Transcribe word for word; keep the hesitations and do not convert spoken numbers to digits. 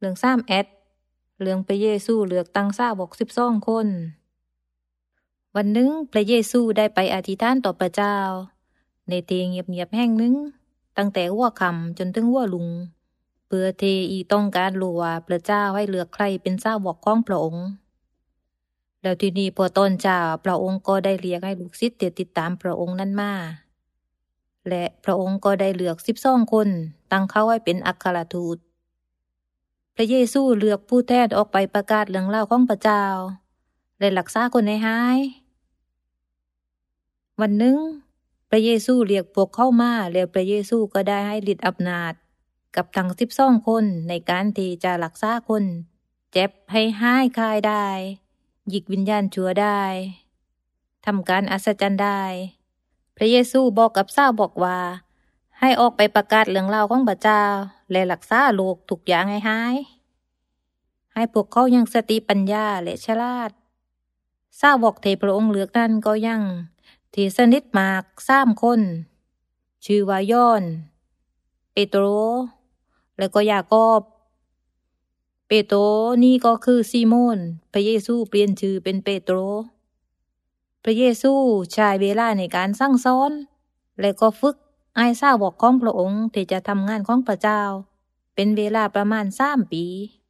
รื่องสามแอดเรื่องพระเยซูเลือกตั้งสาวกสิบสองคน วันหนึ่งพระเยซูได้ไปอธิษฐานต่อพระเจ้าในที่เงียบๆแห่งหนึ่งตั้งแต่หัวค่ำจนถึงหัวรุ่งเพื่อที่อีต้องการรู้ว่าพระเจ้าให้เลือกใครเป็นสาวกของพระองค์แล้วทีนี้พอตอนเช้าพระองค์ก็ได้เรียกให้ลูกศิษย์ติดตามพระองค์นั้นมาและพระองค์ก็ได้เลือกสิบสองคนตั้งเขาให้เป็นอัครทูตพระเยซูเลือกผู้แทนออกไปประกาศเรื่องราวของพระเจ้าและรักษาคนให้หายวันหนึ่งพระเยซูเรียกพวกเข้ามาแล้วพระเยซูก็ได้ให้ฤทธิ์อำนาจกับทั้งสิบสองคนในการที่จะรักษาคนเจ็บให้หายคลายได้หยิกวิญญาณชั่วได้ทำการอัศจรรย์ได้พระเยซูบอกกับสาวกว่าให้ออกไปประกาศเรื่องราวของพระเจ้าและรักษาโรคทุกอย่างให้หายให้พวกเขายังสติปัญญาและฉลาดสาวกที่พระองค์เลือกนั้นก็ยังที่สนิทมากสามคนชื่อว่ายอห์นเปโตรและก็ยากอบเปโตรนี่ก็คือซีโมนพระเยซูเปลี่ยนชื่อเป็นเปโตรพระเยซูใช้เวลาในการสั่งสอนและก็ฝึกให้สาวกของพระองค์ที่จะทำงานของพระเจ้าเป็นเวลาประมาณสามปี